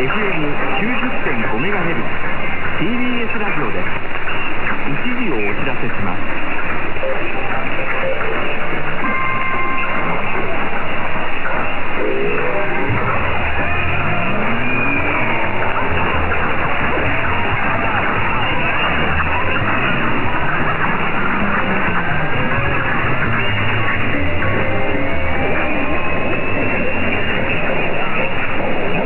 FM90.5 メガヘルツ TBS ラジオです。一時をお知らせします。